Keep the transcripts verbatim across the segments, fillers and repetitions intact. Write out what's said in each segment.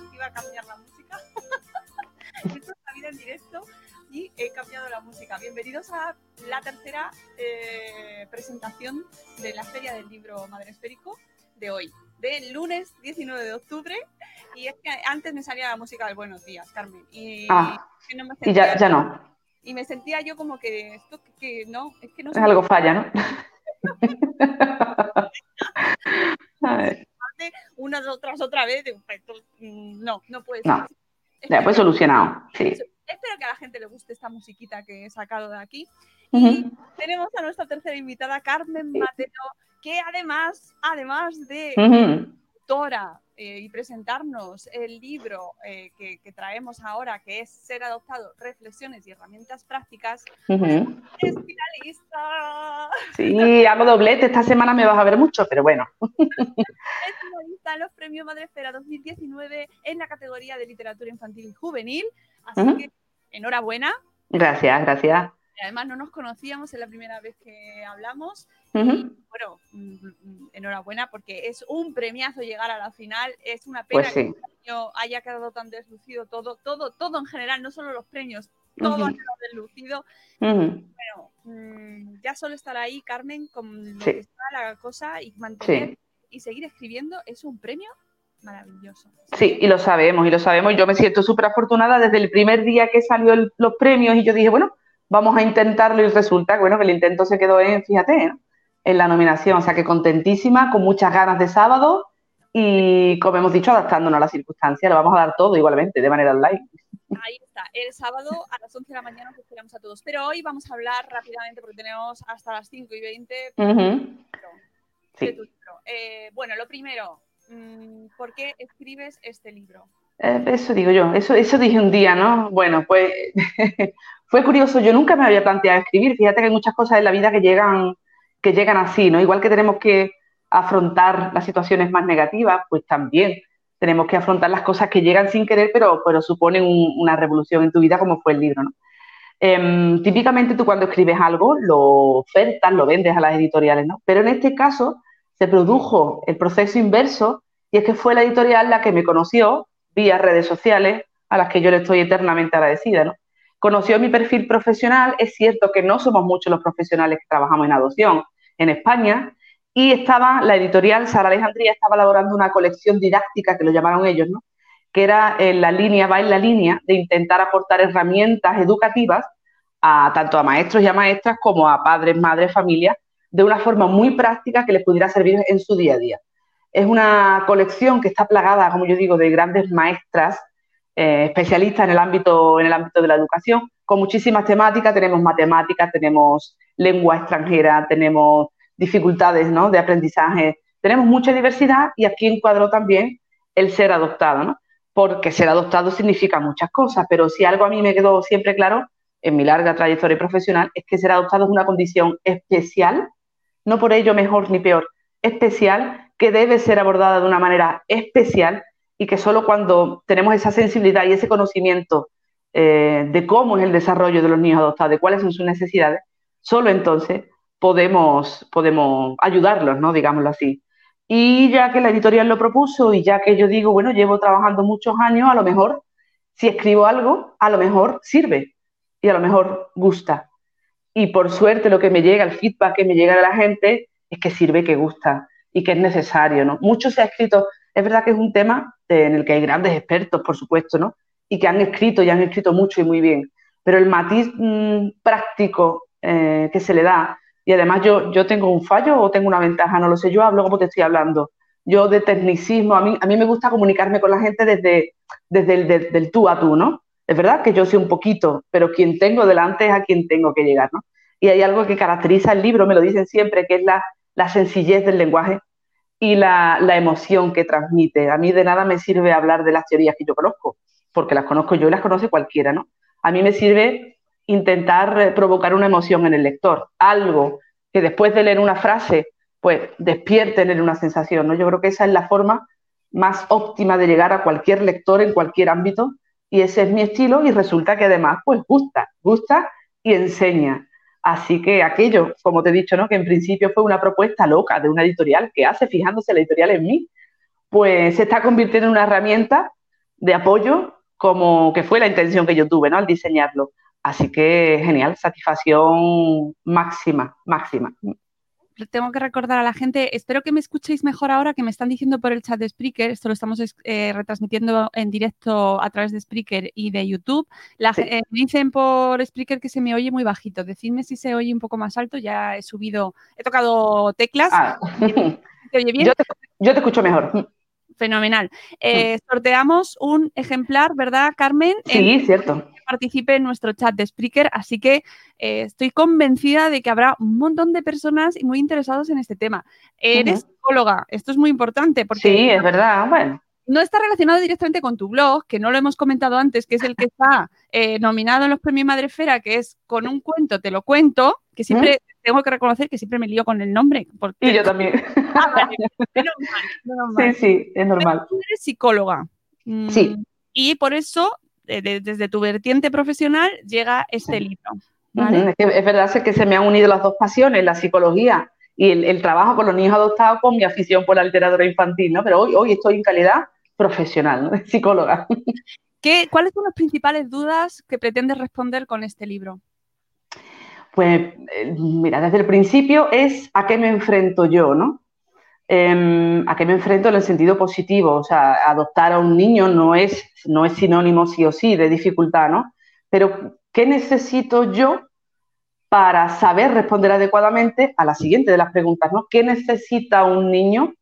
que iba a cambiar la música. Esto es la vida en directo y he cambiado la música. Bienvenidos a la tercera eh, presentación de la Feria del Libro Madre Esférico de hoy, del lunes diecinueve de octubre. Y es que antes me salía la música del Buenos Días, Carmen. Y, ah, que no me y ya, ya no. Y me sentía yo como que esto que, que no, es que no es se algo me... falla, ¿no? A ver. Una tras otra vez, no, no puede ser. No, ya pues solucionado, sí. Espero que a la gente le guste esta musiquita que he sacado de aquí. Y Uh-huh. tenemos a nuestra tercera invitada, Carmen Mateo, que además, además de Uh-huh. autora eh, y presentarnos el libro eh, que, que traemos ahora, que es Ser adoptado, reflexiones y herramientas prácticas, Uh-huh. es finalista. Sí, hago doblete, esta semana me vas a ver mucho, pero bueno. Es finalista en los premios Madresfera dos mil diecinueve en la categoría de literatura infantil y juvenil, así uh-huh. que enhorabuena. Gracias, gracias. Además no nos conocíamos, es la primera vez que hablamos. Uh-huh. Y bueno, enhorabuena porque es un premiazo llegar a la final. Es una pena pues sí. que este año haya quedado tan deslucido todo, todo, todo en general, no solo los premios, todo uh-huh. ha quedado deslucido. Uh-huh. Bueno, ya solo estar ahí, Carmen, con lo sí. que está la cosa y mantener sí. y seguir escribiendo es un premio maravilloso. Sí, ¿sí? y lo sabemos, y lo sabemos. Yo me siento súper afortunada desde el primer día que salió el, los premios y yo dije, bueno, vamos a intentarlo y resulta bueno, que el intento se quedó en, fíjate, ¿no? en la nominación. O sea, que contentísima, con muchas ganas de sábado y, como hemos dicho, adaptándonos a las circunstancias. Lo vamos a dar todo igualmente, de manera online. Ahí está, el sábado a las once de la mañana os esperamos a todos. Pero hoy vamos a hablar rápidamente porque tenemos hasta las cinco y veinte. Uh-huh. Sí. De tu libro. Eh, bueno, lo primero, ¿por qué escribes este libro? Eh, eso digo yo, eso, eso dije un día, ¿no? Bueno, pues fue curioso, yo nunca me había planteado escribir. Fíjate que hay muchas cosas en la vida que llegan, que llegan así, ¿no? Igual que tenemos que afrontar las situaciones más negativas, pues también tenemos que afrontar las cosas que llegan sin querer, pero, pero suponen un, una revolución en tu vida, como fue el libro, ¿no? Eh, típicamente tú cuando escribes algo lo ofertas, lo vendes a las editoriales, ¿no? Pero en este caso se produjo el proceso inverso y es que fue la editorial la que me conoció vía redes sociales, a las que yo le estoy eternamente agradecida, ¿no? Conoció mi perfil profesional, es cierto que no somos muchos los profesionales que trabajamos en adopción en España, y estaba la editorial Sara Alejandría estaba elaborando una colección didáctica, que lo llamaron ellos, ¿no? Que era en la línea, va en la línea de intentar aportar herramientas educativas a tanto a maestros y a maestras como a padres, madres, familias, de una forma muy práctica que les pudiera servir en su día a día. Es una colección que está plagada, como yo digo, de grandes maestras, eh, especialistas en el ámbito, en el ámbito de la educación, con muchísimas temáticas. Tenemos matemáticas, tenemos lengua extranjera, tenemos dificultades, ¿no?, de aprendizaje, tenemos mucha diversidad y aquí encuadró también el ser adoptado, ¿no? Porque ser adoptado significa muchas cosas, pero si algo a mí me quedó siempre claro en mi larga trayectoria profesional es que ser adoptado es una condición especial, no por ello mejor ni peor, especial, que debe ser abordada de una manera especial y que solo cuando tenemos esa sensibilidad y ese conocimiento eh, de cómo es el desarrollo de los niños adoptados, de cuáles son sus necesidades, solo entonces podemos, podemos ayudarlos, ¿no?, digámoslo así. Y ya que la editorial lo propuso y ya que yo digo, bueno, llevo trabajando muchos años, a lo mejor si escribo algo, a lo mejor sirve y a lo mejor gusta. Y por suerte lo que me llega, el feedback que me llega de la gente es que sirve, que gusta y que es necesario, ¿no? Mucho se ha escrito, es verdad que es un tema en el que hay grandes expertos, por supuesto, ¿no? Y que han escrito y han escrito mucho y muy bien, pero el matiz mmm, práctico eh, que se le da, y además yo, yo tengo un fallo o tengo una ventaja, no lo sé, yo hablo como te estoy hablando, yo de tecnicismo, a mí, a mí me gusta comunicarme con la gente desde, desde el de, del tú a tú, ¿no? Es verdad que yo soy un poquito, pero quien tengo delante es a quien tengo que llegar, ¿no? Y hay algo que caracteriza el libro, me lo dicen siempre, que es la, la sencillez del lenguaje y la, la emoción que transmite. A mí de nada me sirve hablar de las teorías que yo conozco, porque las conozco yo y las conoce cualquiera, ¿no? A mí me sirve intentar provocar una emoción en el lector, algo que después de leer una frase, pues despierte en él una sensación, ¿no? Yo creo que esa es la forma más óptima de llegar a cualquier lector en cualquier ámbito, y ese es mi estilo, y resulta que además pues gusta, gusta y enseña. Así que aquello, como te he dicho, ¿no?, que en principio fue una propuesta loca de una editorial que hace fijándose la editorial en mí, pues se está convirtiendo en una herramienta de apoyo como que fue la intención que yo tuve, ¿no? Al diseñarlo. Así que genial, satisfacción máxima, máxima. Tengo que recordar a la gente, espero que me escuchéis mejor ahora, que me están diciendo por el chat de Spreaker, esto lo estamos eh, retransmitiendo en directo a través de Spreaker y de YouTube. La, sí. eh, dicen por Spreaker que se me oye muy bajito, decidme si se oye un poco más alto, ya he subido, he tocado teclas. Ah. ¿Se oye bien? Yo te, yo te escucho mejor. Fenomenal. Eh, sorteamos un ejemplar, ¿verdad, Carmen? Sí, en, cierto. Que participe en nuestro chat de Spreaker, así que eh, estoy convencida de que habrá un montón de personas muy interesadas en este tema. Eres uh-huh. psicóloga, esto es muy importante porque... Sí, es verdad, bueno. No está relacionado directamente con tu blog, que no lo hemos comentado antes, que es el que está eh, nominado en los premios Madrefera, que es Con un cuento te lo cuento, que siempre ¿Mm? tengo que reconocer que siempre me lío con el nombre. Porque... Y yo también. Ah, vale. Menos mal, menos mal. Sí, sí, es normal. Tú eres psicóloga. Sí. Y por eso, eh, desde tu vertiente profesional, llega este sí. libro. ¿Vale? Uh-huh. Es, que es verdad es que se me han unido las dos pasiones, la psicología y el, el trabajo con los niños adoptados con mi afición por la literatura infantil, ¿no? Pero hoy, hoy estoy en calidad profesional, ¿no? Psicóloga. ¿Qué, ¿Cuáles son las principales dudas que pretendes responder con este libro? Pues, eh, mira, desde el principio es a qué me enfrento yo, ¿no? Eh, a qué me enfrento en el sentido positivo. O sea, adoptar a un niño no es, no es sinónimo sí o sí de dificultad, ¿no? Pero, ¿qué necesito yo para saber responder adecuadamente a la siguiente de las preguntas, ¿no? ¿Qué necesita un niño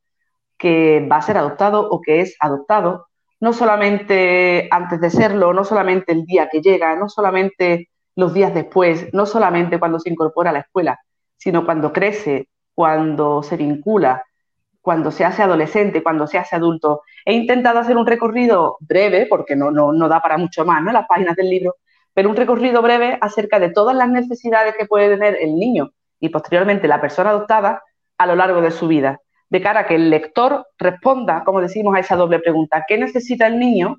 que va a ser adoptado o que es adoptado? No solamente antes de serlo, no solamente el día que llega, no solamente los días después, no solamente cuando se incorpora a la escuela, sino cuando crece, cuando se vincula, cuando se hace adolescente, cuando se hace adulto. He intentado hacer un recorrido breve, porque no, no, no da para mucho más, ¿no? Las páginas del libro, pero un recorrido breve acerca de todas las necesidades que puede tener el niño y posteriormente la persona adoptada a lo largo de su vida, de cara a que el lector responda, como decimos, a esa doble pregunta: ¿qué necesita el niño?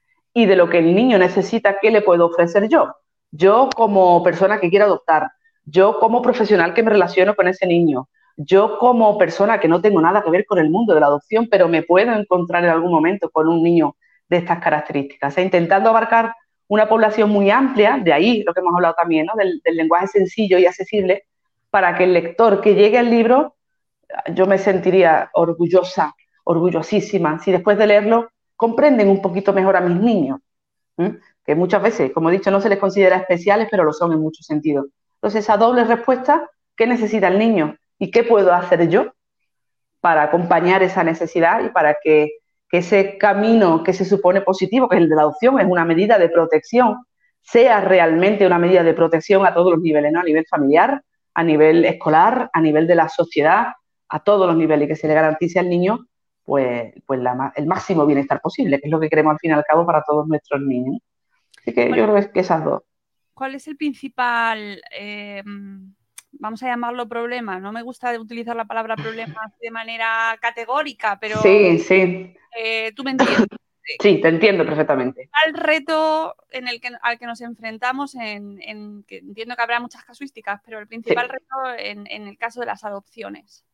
Y de lo que el niño necesita, ¿qué le puedo ofrecer yo? Yo como persona que quiero adoptar, yo como profesional que me relaciono con ese niño, yo como persona que no tengo nada que ver con el mundo de la adopción, pero me puedo encontrar en algún momento con un niño de estas características. O sea, intentando abarcar una población muy amplia, de ahí lo que hemos hablado también, ¿no? del, del lenguaje sencillo y accesible, para que el lector que llegue al libro, yo me sentiría orgullosa, orgullosísima, si después de leerlo comprenden un poquito mejor a mis niños, ¿eh? Que muchas veces, como he dicho, no se les considera especiales, pero lo son en muchos sentidos. Entonces, esa doble respuesta, ¿qué necesita el niño? ¿Y qué puedo hacer yo para acompañar esa necesidad y para que, que ese camino que se supone positivo, que es el de la adopción, es una medida de protección, sea realmente una medida de protección a todos los niveles, ¿no? A nivel familiar, a nivel escolar, a nivel de la sociedad, a todos los niveles, y que se le garantice al niño pues, pues la, el máximo bienestar posible, que es lo que queremos al fin y al cabo para todos nuestros niños. Así que yo creo que esas dos. ¿Cuál es el principal, eh, vamos a llamarlo problema? No me gusta utilizar la palabra problema de manera categórica, pero sí, sí. Eh, tú me entiendes. Sí, te entiendo perfectamente. El reto en el que, al que nos enfrentamos, en, en que entiendo que habrá muchas casuísticas, pero el principal sí. reto en, en el caso de las adopciones.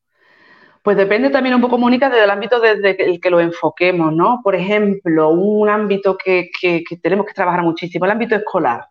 Pues depende también un poco, Mónica, del ámbito desde el que lo enfoquemos, ¿no? Por ejemplo, un ámbito que, que, que tenemos que trabajar muchísimo, el ámbito escolar.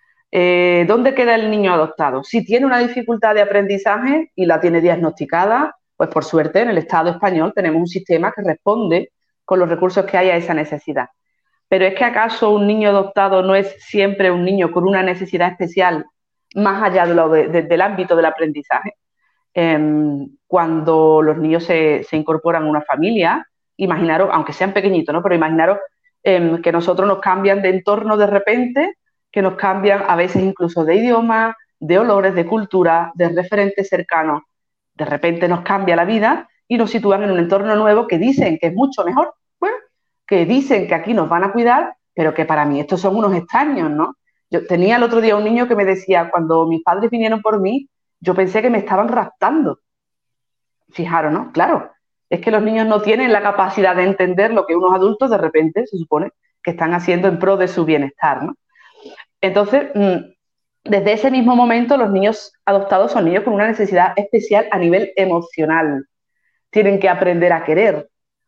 Eh, ¿Dónde queda el niño adoptado? Si tiene una dificultad de aprendizaje y la tiene diagnosticada, pues por suerte en el Estado español tenemos un sistema que responde con los recursos que hay a esa necesidad. Pero ¿es que acaso un niño adoptado no es siempre un niño con una necesidad especial más allá de lo de, de, del ámbito del aprendizaje? Eh, cuando los niños se, se incorporan a una familia, imaginaros, aunque sean pequeñitos, ¿no? Pero imaginaros eh, que nosotros nos cambian de entorno de repente, que nos cambian a veces incluso de idioma, de olores, de cultura, de referentes cercanos. De repente nos cambia la vida y nos sitúan en un entorno nuevo que dicen que es mucho mejor, bueno, que dicen que aquí nos van a cuidar, pero que para mí estos son unos extraños, ¿no? Yo tenía el otro día un niño que me decía, cuando mis padres vinieron por mí, yo pensé que me estaban raptando. Fijaros, ¿no? Claro, es que los niños no tienen la capacidad de entender lo que unos adultos de repente se supone que están haciendo en pro de su bienestar, ¿no? Entonces, desde ese mismo momento, los niños adoptados son niños con una necesidad especial a nivel emocional. Tienen que aprender a querer,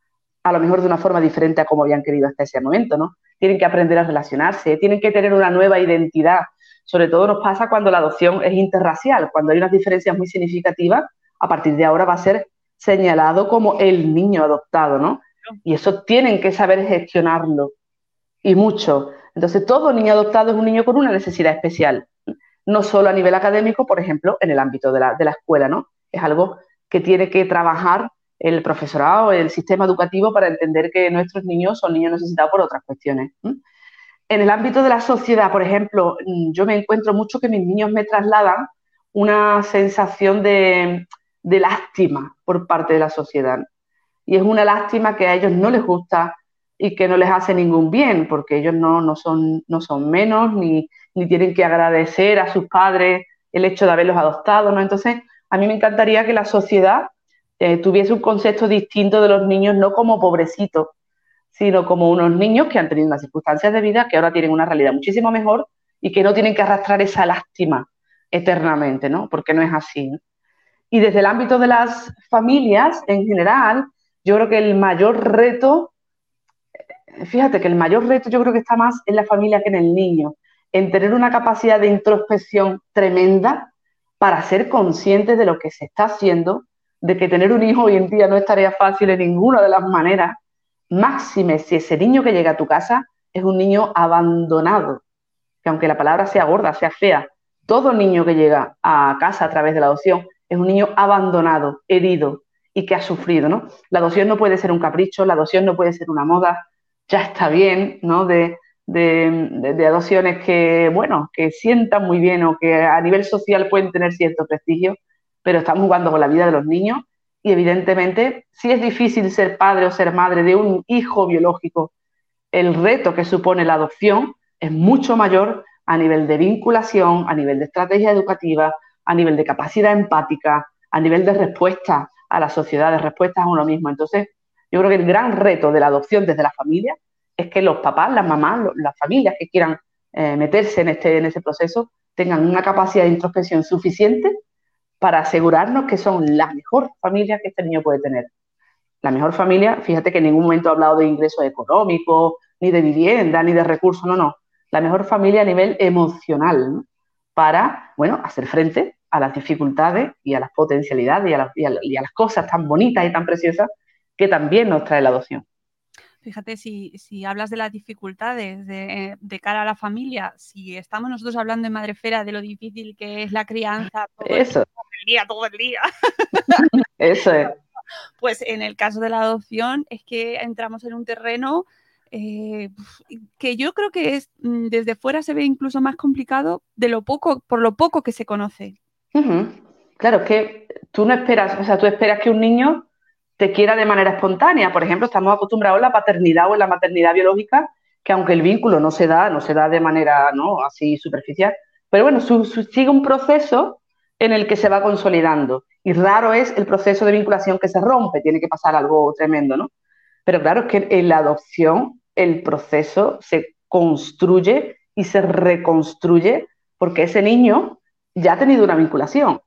a lo mejor de una forma diferente a como habían querido hasta ese momento, ¿no? Tienen que aprender a relacionarse, tienen que tener una nueva identidad. Sobre todo nos pasa cuando la adopción es interracial, cuando hay unas diferencias muy significativas, a partir de ahora va a ser señalado como el niño adoptado, ¿no? Y eso tienen que saber gestionarlo, y mucho. Entonces, todo niño adoptado es un niño con una necesidad especial, no solo a nivel académico, por ejemplo, en el ámbito de la, de la escuela, ¿no? Es algo que tiene que trabajar el profesorado, el sistema educativo, para entender que nuestros niños son niños necesitados por otras cuestiones. En el ámbito de la sociedad, por ejemplo, yo me encuentro mucho que mis niños me trasladan una sensación de, de lástima por parte de la sociedad. Y es una lástima que a ellos no les gusta y que no les hace ningún bien, porque ellos no, no, son, no son menos, ni, ni tienen que agradecer a sus padres el hecho de haberlos adoptado, ¿no? Entonces, a mí me encantaría que la sociedad eh, tuviese un concepto distinto de los niños, no como pobrecitos, sino como unos niños que han tenido unas circunstancias de vida que ahora tienen una realidad muchísimo mejor y que no tienen que arrastrar esa lástima eternamente, ¿no? Porque no es así, ¿no? Y desde el ámbito de las familias en general, yo creo que el mayor reto, fíjate que el mayor reto yo creo que está más en la familia que en el niño, en tener una capacidad de introspección tremenda para ser conscientes de lo que se está haciendo, de que tener un hijo hoy en día no es tarea fácil de ninguna de las maneras, máxime si ese niño que llega a tu casa es un niño abandonado, que aunque la palabra sea gorda, sea fea, todo niño que llega a casa a través de la adopción es un niño abandonado, herido y que ha sufrido, ¿no? La adopción no puede ser un capricho, la adopción no puede ser una moda, ya está bien, ¿no? De, de, de, de adopciones que, bueno, que sientan muy bien o que a nivel social pueden tener cierto prestigio, pero estamos jugando con la vida de los niños y evidentemente si es difícil ser padre o ser madre de un hijo biológico, el reto que supone la adopción es mucho mayor a nivel de vinculación, a nivel de estrategia educativa, a nivel de capacidad empática, a nivel de respuesta a la sociedad, de respuestas a uno mismo. Entonces, yo creo que el gran reto de la adopción desde la familia es que los papás, las mamás, las familias que quieran eh, meterse en, este, en ese proceso tengan una capacidad de introspección suficiente para asegurarnos que son la mejor familia que este niño puede tener. La mejor familia, fíjate que en ningún momento he hablado de ingresos económicos, ni de vivienda, ni de recursos, no, no. La mejor familia a nivel emocional, ¿no? Para, bueno, hacer frente a las dificultades y a las potencialidades y a, la, y, a, y a las cosas tan bonitas y tan preciosas que también nos trae la adopción. Fíjate, si, si hablas de las dificultades de, de cara a la familia, si estamos nosotros hablando en Madrefera de lo difícil que es la crianza todo, Eso. El, todo el día, todo el día. Eso es. Pues en el caso de la adopción es que entramos en un terreno eh, que yo creo que es desde fuera se ve incluso más complicado de lo poco, por lo poco que se conoce. Uh-huh. Claro, es que tú no esperas, o sea, tú esperas que un niño te quiera de manera espontánea. Por ejemplo, estamos acostumbrados a la paternidad o en la maternidad biológica, que aunque el vínculo no se da, no se da de manera, ¿no?, así superficial, pero bueno, su, su, sigue un proceso en el que se va consolidando. Y raro es el proceso de vinculación que se rompe, tiene que pasar algo tremendo, ¿no? Pero claro, es que en la adopción el proceso se construye y se reconstruye porque ese niño ya ha tenido una vinculación,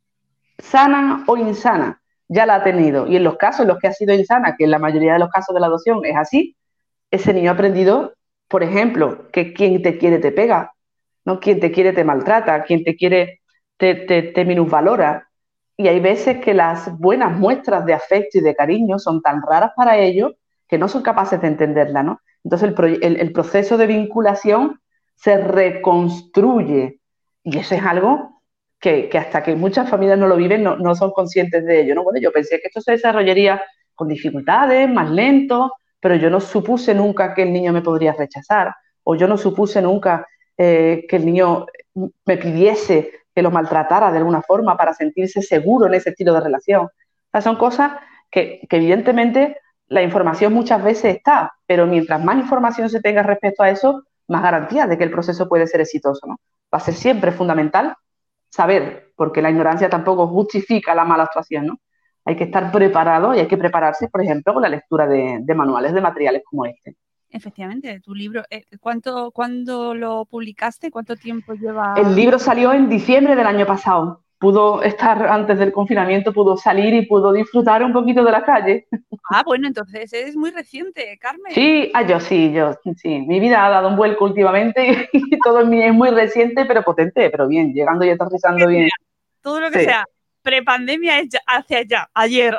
sana o insana, ya la ha tenido. Y en los casos en los que ha sido insana, que en la mayoría de los casos de la adopción es así, ese niño ha aprendido, por ejemplo, que quien te quiere te pega, ¿no? Quien te quiere te maltrata, quien te quiere te, te, te minusvalora. Y hay veces que las buenas muestras de afecto y de cariño son tan raras para ellos que no son capaces de entenderla, ¿no? Entonces el, pro, el, el proceso de vinculación se reconstruye y eso es algo que, que hasta que muchas familias no lo viven no, no son conscientes de ello, ¿no? Bueno, yo pensé que esto se desarrollaría con dificultades, más lento, pero yo no supuse nunca que el niño me podría rechazar o yo no supuse nunca eh, que el niño me pidiese que lo maltratara de alguna forma para sentirse seguro en ese estilo de relación. O sea, son cosas que, que evidentemente la información muchas veces está, pero mientras más información se tenga respecto a eso, más garantía de que el proceso puede ser exitoso, ¿no? Va a ser siempre fundamental saber, porque la ignorancia tampoco justifica la mala actuación, ¿no? Hay que estar preparado y hay que prepararse, por ejemplo, con la lectura de, de manuales, de materiales como este. Efectivamente, tu libro, ¿cuánto, ¿cuándo lo publicaste? ¿Cuánto tiempo lleva? El libro salió en diciembre del año pasado. Pudo estar antes del confinamiento, pudo salir y pudo disfrutar un poquito de la calle. Ah, bueno, entonces es muy reciente, Carmen. Sí, ah, yo sí, yo sí. Mi vida ha dado un vuelco últimamente y todo en mí es muy reciente, pero potente, pero bien, llegando y aterrizando bien. Todo lo que Sí. sea prepandemia es ya, hacia allá, ayer.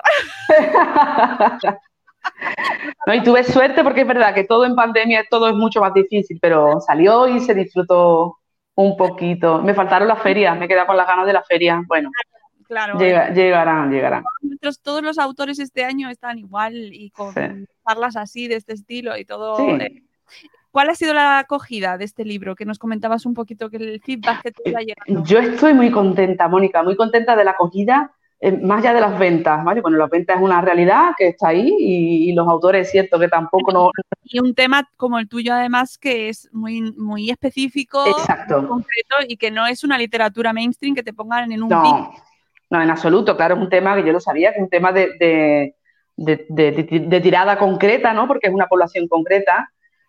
No, y tuve suerte porque es verdad que todo en pandemia, todo es mucho más difícil, pero salió y se disfrutó un poquito. Me faltaron las ferias, me he quedado con las ganas de las ferias. Bueno, Claro, llega- llegarán, llegarán. nuestros, todos los autores este año están igual y con Sí. charlas así de este estilo y todo. Sí. eh, ¿Cuál ha sido la acogida de este libro? Que nos comentabas un poquito que el feedback que te iba llegando. Yo estoy muy contenta, Mónica, muy contenta de la acogida, eh, más allá de las ventas, ¿vale? Bueno, las ventas es una realidad que está ahí y, y los autores es cierto que tampoco no... Y un tema como el tuyo, además, que es muy, muy específico, Exacto. muy concreto y que no es una literatura mainstream que te pongan en un pic. No, no, en absoluto. Claro, es un tema que yo lo sabía, que es un tema de, de, de, de, de- de tirada concreta, ¿no? Porque es una población concreta.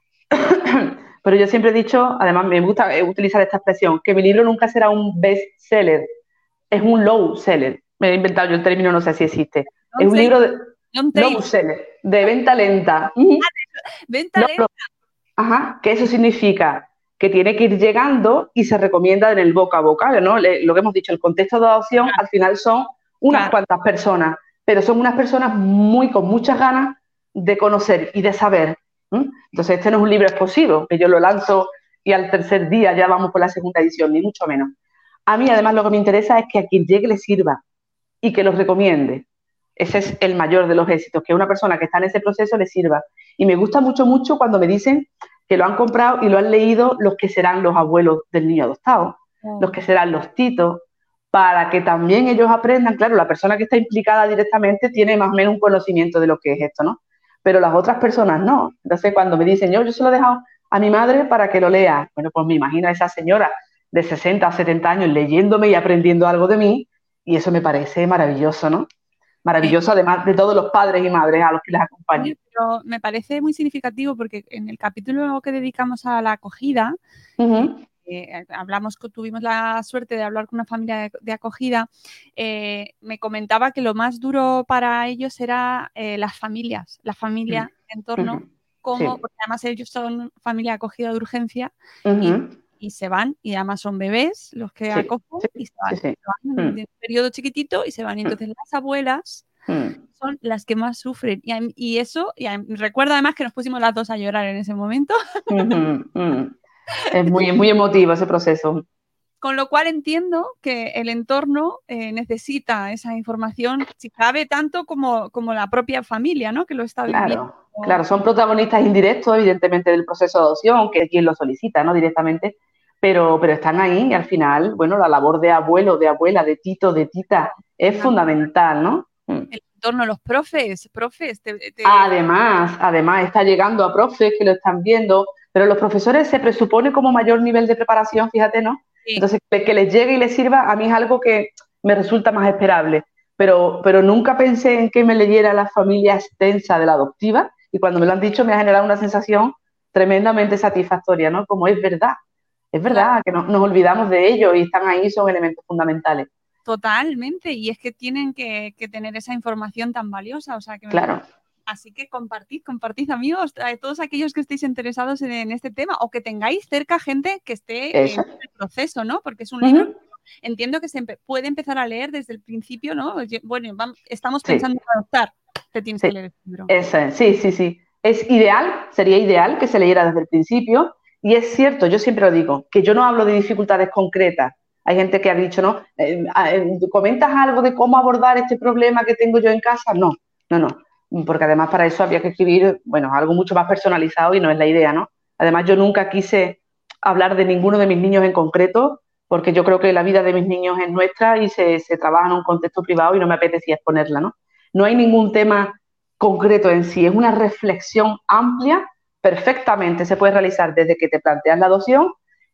Pero yo siempre he dicho, además me gusta utilizar esta expresión, que mi libro nunca será un best-seller, es un low-seller. Me he inventado yo el término, no sé si existe. Es un libro de low-seller, de venta lenta. Ujú. Venta No, lenta. no. Ajá, que eso significa que tiene que ir llegando y se recomienda en el boca a boca, ¿no? Le- Lo que hemos dicho, el contexto de adopción al final son unas Claro. cuantas personas, pero son unas personas muy con muchas ganas de conocer y de saber. ¿m? Entonces, este no es un libro explosivo, que yo lo lanzo y al tercer día ya vamos por la segunda edición, ni mucho menos. A mí, además, lo que me interesa es que a quien llegue le sirva y que lo recomiende. Ese es el mayor de los éxitos, que una persona que está en ese proceso le sirva. Y me gusta mucho, mucho cuando me dicen que lo han comprado y lo han leído los que serán los abuelos del niño adoptado, Oh. los que serán los titos, para que también ellos aprendan. Claro, la persona que está implicada directamente tiene más o menos un conocimiento de lo que es esto, ¿no? Pero las otras personas no. Entonces, cuando me dicen, yo, yo se lo he dejado a mi madre para que lo lea, bueno, pues me imagino a esa señora de sesenta o setenta años leyéndome y aprendiendo algo de mí, y eso me parece maravilloso, ¿no? Maravilloso, además de todos los padres y madres a los que les acompaño. Sí, pero me parece muy significativo porque en el capítulo que dedicamos a la acogida, Uh-huh. eh, hablamos, tuvimos la suerte de hablar con una familia de, de acogida, eh, me comentaba que lo más duro para ellos era eh, las familias, la familia, Uh-huh. en torno, Uh-huh. como, Sí. porque además ellos son familia de acogida de urgencia Uh-huh. y, y se van, y además son bebés los que Sí, acogen sí, y se van, sí, sí. se van en Mm. un periodo chiquitito y se van. Y entonces las abuelas Mm. son las que más sufren. Y, a- y eso, y a- recuerdo además que nos pusimos las dos a llorar en ese momento, Ujú, mm. Es muy, muy emotivo ese proceso. con lo cual entiendo que el entorno eh, necesita esa información, si cabe, tanto como, como la propia familia, ¿no? Que lo está viviendo. Claro, claro, son protagonistas indirectos, evidentemente, del proceso de adopción, que es quien lo solicita, ¿no? Directamente, pero, pero están ahí y al final, bueno, la labor de abuelo, de abuela, de tito, de tita, es fundamental, ¿no? Mm. El entorno, los profes, profes, te, te- Además, además está llegando a profes que lo están viendo, pero los profesores se presupone como mayor nivel de preparación, fíjate, ¿no? Sí. Entonces, que que les llegue y les sirva, a mí es algo que me resulta más esperable. Pero, pero nunca pensé en que me leyera la familia extensa de la adoptiva y cuando me lo han dicho me ha generado una sensación tremendamente satisfactoria, ¿no? Como es verdad, es verdad que no- nos olvidamos de ellos y están ahí, son elementos fundamentales. Totalmente, y es que tienen que, que tener esa información tan valiosa, o sea que me Claro. parece- así que compartid, compartid amigos, a todos aquellos que estéis interesados en, en este tema o que tengáis cerca gente que esté Eso. en el proceso, ¿no? Porque es un Ujú. libro, entiendo que se empe- puede empezar a leer desde el principio, ¿no? Oye, bueno, vam- estamos Sí. pensando en adoptar, te tienes Sí. que leer el libro. Eso es, sí, sí, sí. Es ideal, sería ideal que se leyera desde el principio. Y es cierto, yo siempre lo digo, que yo no hablo de dificultades concretas. Hay gente que ha dicho, ¿no? Eh, eh, ¿comentas algo de cómo abordar este problema que tengo yo en casa? No, no, no. Porque además para eso había que escribir, bueno, algo mucho más personalizado y no es la idea, ¿no? Además, yo nunca quise hablar de ninguno de mis niños en concreto, porque yo creo que la vida de mis niños es nuestra y se, se trabaja en un contexto privado y no me apetecía exponerla, ¿no? No hay ningún tema concreto en sí, es una reflexión amplia, perfectamente se puede realizar desde que te planteas la adopción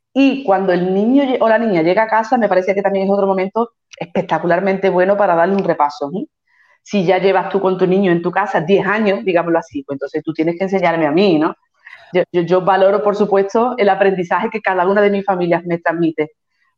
y cuando el niño o la niña llega a casa, me parece que también es otro momento espectacularmente bueno para darle un repaso. ¿eh? Si ya llevas tú con tu niño en tu casa diez años, digámoslo así, pues entonces tú tienes que enseñarme a mí, ¿no? Yo, yo, yo valoro, por supuesto, el aprendizaje que cada una de mis familias me transmite,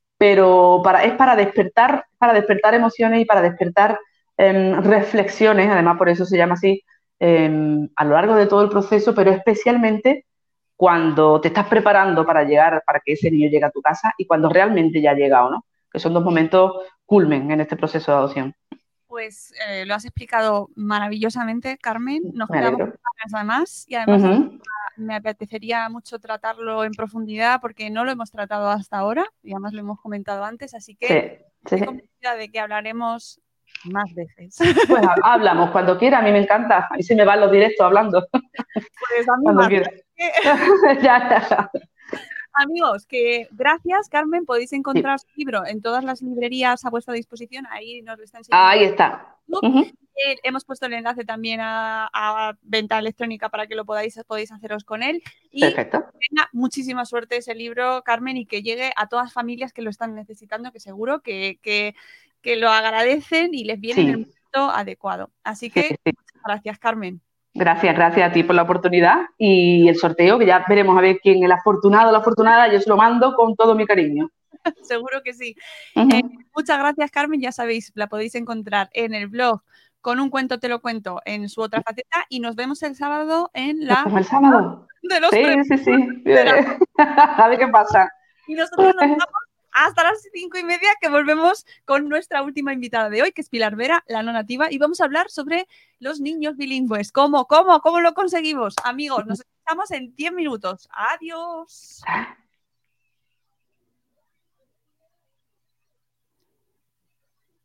pero para, es para despertar, para despertar emociones y para despertar eh, reflexiones, además por eso se llama así, eh, a lo largo de todo el proceso, pero especialmente cuando te estás preparando para llegar, para que ese niño llegue a tu casa y cuando realmente ya ha llegado, ¿no? Que son dos momentos culmen en este proceso de adopción. Pues eh, lo has explicado maravillosamente, Carmen. Nos Me quedamos alegro. con ganas además y además Uh-huh. me apetecería mucho tratarlo en profundidad porque no lo hemos tratado hasta ahora y además lo hemos comentado antes, así que Sí, estoy sí. convencida de que hablaremos más veces. Pues ha- hablamos cuando quiera, a mí me encanta. A mí se me van los directos hablando. Pues a mí Cuando más. quiera. Ya, ya. Amigos, que gracias, Carmen. Podéis Sí. encontrar su libro en todas las librerías a vuestra disposición. Ahí nos lo está enseñando. Ahí está. Uh-huh. Eh, hemos puesto el enlace también a, a venta electrónica para que lo podáis, podéis haceros con él. Y Perfecto. que tenga muchísima suerte ese libro, Carmen, y que llegue a todas las familias que lo están necesitando, que seguro que, que, que lo agradecen y les viene Sí. en el momento adecuado. Así que Sí, sí. muchas gracias, Carmen. Gracias, gracias a ti por la oportunidad y el sorteo, que ya veremos a ver quién es el afortunado o la afortunada. Yo se lo mando con todo mi cariño. Seguro que sí. Uh-huh. Eh, muchas gracias, Carmen. Ya sabéis, la podéis encontrar en el blog Con un cuento te lo cuento en su otra faceta y nos vemos el sábado en la... ¿Nos vemos el sábado? De los sí, sí, sí, a ver qué pasa. Y nosotros nos vamos hasta las cinco y media, que volvemos con nuestra última invitada de hoy, que es Pilar Vera, la no nativa, y vamos a hablar sobre los niños bilingües. ¿Cómo, cómo, cómo lo conseguimos? Amigos, nos escuchamos en diez minutos. Adiós.